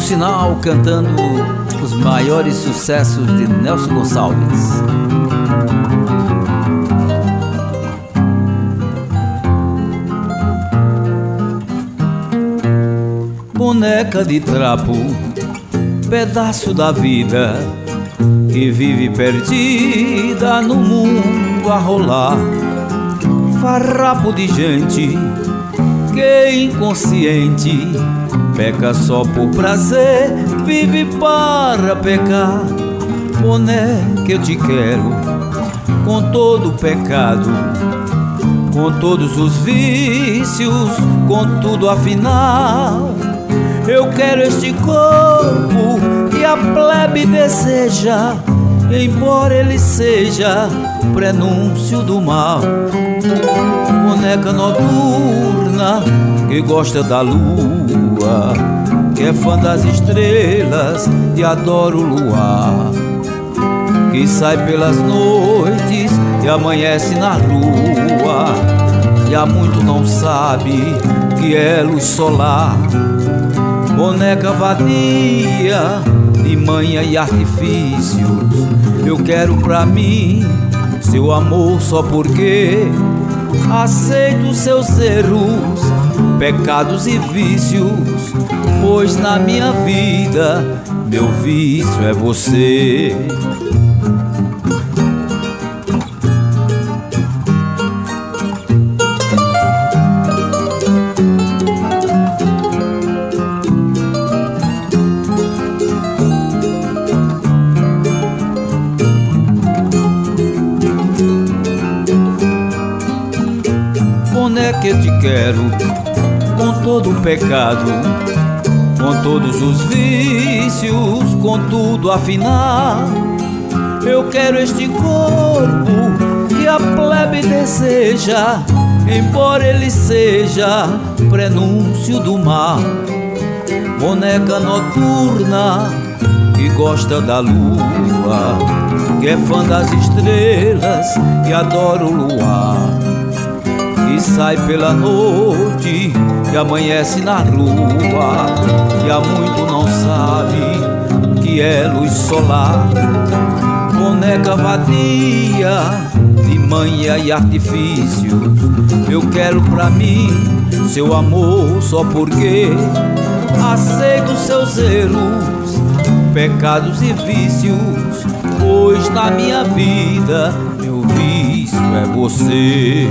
Sinal cantando os maiores sucessos de Nelson Gonçalves. Boneca de trapo, pedaço da vida, que vive perdida no mundo a rolar. Farrapo de gente que inconsciente peca só por prazer, vive para pecar. Boneca, eu te quero com todo o pecado, com todos os vícios, com tudo afinal. Eu quero este corpo que a plebe deseja, embora ele seja prenúncio do mal. Boneca noturna que gosta da lua, que é fã das estrelas e adora o luar, que sai pelas noites e amanhece na rua, e há muito não sabe que é luz solar. Boneca vadia de manha e artifícios, eu quero pra mim seu amor só porque aceito seus erros, pecados e vícios, pois na minha vida meu vício é você. Boneca, eu te quero com todo o pecado, com todos os vícios, com tudo afinal. Eu quero este corpo que a plebe deseja, embora ele seja prenúncio do mal. Boneca noturna que gosta da lua, que é fã das estrelas e adora o luar, e sai pela noite e amanhece na rua, e há muito não sabe que é luz solar. Boneca vadia de manha e artifícios, eu quero pra mim seu amor só porque aceito seus erros, pecados e vícios, pois na minha vida meu vício é você.